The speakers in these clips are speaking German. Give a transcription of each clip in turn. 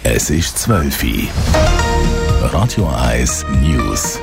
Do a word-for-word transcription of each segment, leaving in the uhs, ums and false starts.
Es ist zwölf Uhr. Radio eins News.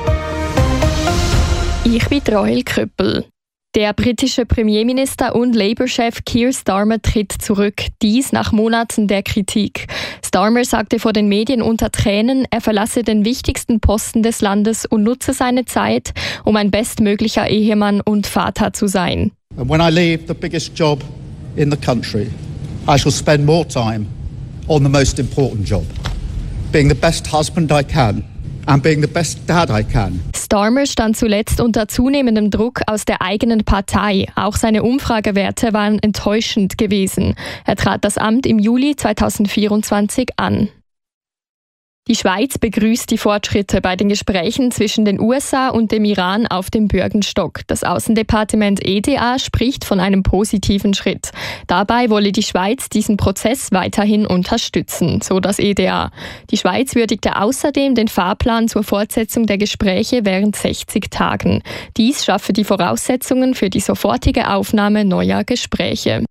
Ich bin Rahel Köppel. Der britische Premierminister und Labour-Chef Keir Starmer tritt zurück, dies nach Monaten der Kritik. Starmer sagte vor den Medien unter Tränen, er verlasse den wichtigsten Posten des Landes und nutze seine Zeit, um ein bestmöglicher Ehemann und Vater zu sein. And when I leave the biggest job in the country, I shall spend more time on the most important job, being the best husband I can. And being the best dad I can. Starmer stand zuletzt unter zunehmendem Druck aus der eigenen Partei. Auch seine Umfragewerte waren enttäuschend gewesen. Er trat das Amt im Juli zweitausendvierundzwanzig an. Die Schweiz begrüßt die Fortschritte bei den Gesprächen zwischen den U S A und dem Iran auf dem Bürgenstock. Das Außendepartement E D A spricht von einem positiven Schritt. Dabei wolle die Schweiz diesen Prozess weiterhin unterstützen, so das E D A. Die Schweiz würdigte außerdem den Fahrplan zur Fortsetzung der Gespräche während sechzig Tagen. Dies schaffe die Voraussetzungen für die sofortige Aufnahme neuer Gespräche.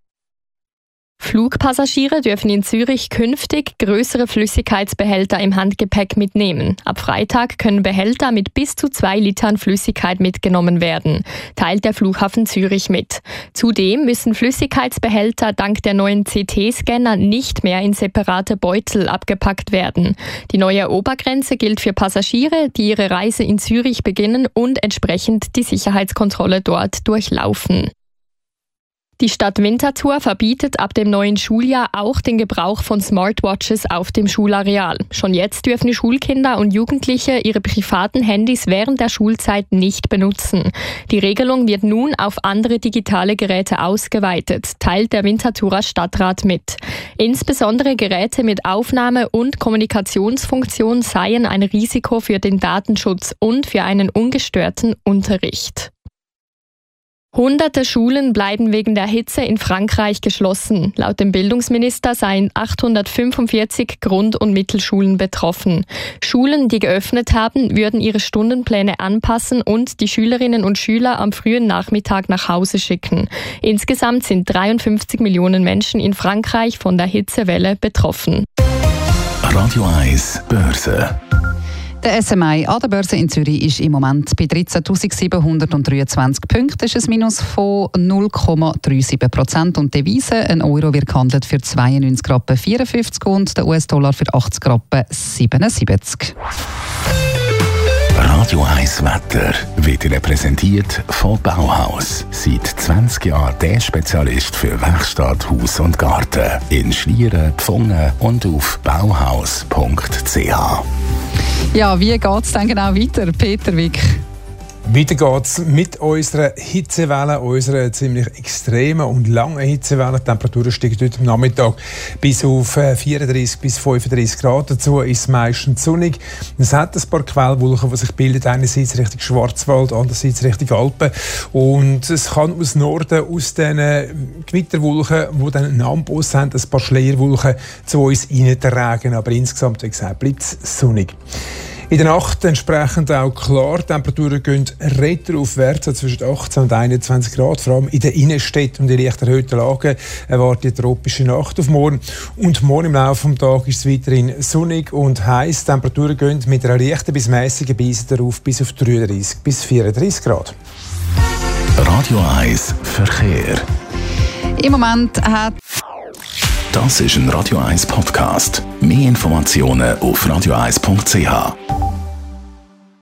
Flugpassagiere dürfen in Zürich künftig größere Flüssigkeitsbehälter im Handgepäck mitnehmen. Ab Freitag können Behälter mit bis zu zwei Litern Flüssigkeit mitgenommen werden, teilt der Flughafen Zürich mit. Zudem müssen Flüssigkeitsbehälter dank der neuen C T-Scanner nicht mehr in separate Beutel abgepackt werden. Die neue Obergrenze gilt für Passagiere, die ihre Reise in Zürich beginnen und entsprechend die Sicherheitskontrolle dort durchlaufen. Die Stadt Winterthur verbietet ab dem neuen Schuljahr auch den Gebrauch von Smartwatches auf dem Schulareal. Schon jetzt dürfen Schulkinder und Jugendliche ihre privaten Handys während der Schulzeit nicht benutzen. Die Regelung wird nun auf andere digitale Geräte ausgeweitet, teilt der Winterthurer Stadtrat mit. Insbesondere Geräte mit Aufnahme- und Kommunikationsfunktion seien ein Risiko für den Datenschutz und für einen ungestörten Unterricht. Hunderte Schulen bleiben wegen der Hitze in Frankreich geschlossen. Laut dem Bildungsminister seien achthundertfünfundvierzig Grund- und Mittelschulen betroffen. Schulen, die geöffnet haben, würden ihre Stundenpläne anpassen und die Schülerinnen und Schüler am frühen Nachmittag nach Hause schicken. Insgesamt sind dreiundfünfzig Millionen Menschen in Frankreich von der Hitzewelle betroffen. Radio eins Börse. Der S M I an der Börse in Zürich ist im Moment bei dreizehntausendsiebenhundertdreiundzwanzig Punkten. Das ist ein Minus von null Komma siebenunddreißig Prozent. Und die Devise, ein Euro wird gehandelt für zweiundneunzig Rappen vierundfünfzig und der U S-Dollar für achtzig Rappen siebenundsiebzig. Radio eins Wetter wird Ihnen präsentiert von Bauhaus. Seit zwanzig Jahren der Spezialist für Werkstatt, Haus und Garten. In Schlieren, Pfungen und auf bauhaus punkt c h. Ja, wie geht es dann genau weiter, Peter Wick? Weiter geht's mit unserer Hitzewelle, unserer ziemlich extremen und langen Hitzewelle. Die Temperaturen steigen heute am Nachmittag bis auf vierunddreißig bis fünfunddreißig Grad. Dazu ist es meistens sonnig. Es hat ein paar Quellwolken, die sich bilden, einerseits Richtung Schwarzwald, andererseits Richtung Alpen. Und es kann aus Norden, aus diesen Gewitterwolken, die dann einen Amboss haben, ein paar Schleierwolken zu uns reintragen. Aber insgesamt, wie gesagt, bleibt es sonnig. In der Nacht entsprechend auch klar, die Temperaturen gehen retroaufwärts, also zwischen achtzehn und einundzwanzig Grad. Vor allem in den Innenstädten und in leicht erhöhten Lagen erwartet die tropische Nacht auf morgen. Und morgen im Laufe des Tages ist es weiterhin sonnig und heiß. Die Temperaturen gehen mit einer leichten bis mäßigen Brise darauf bis auf dreiunddreißig bis vierunddreißig Grad. Radio eins Verkehr. Im Moment hat... Das ist ein Radio eins Podcast. Mehr Informationen auf radio eins punkt c h.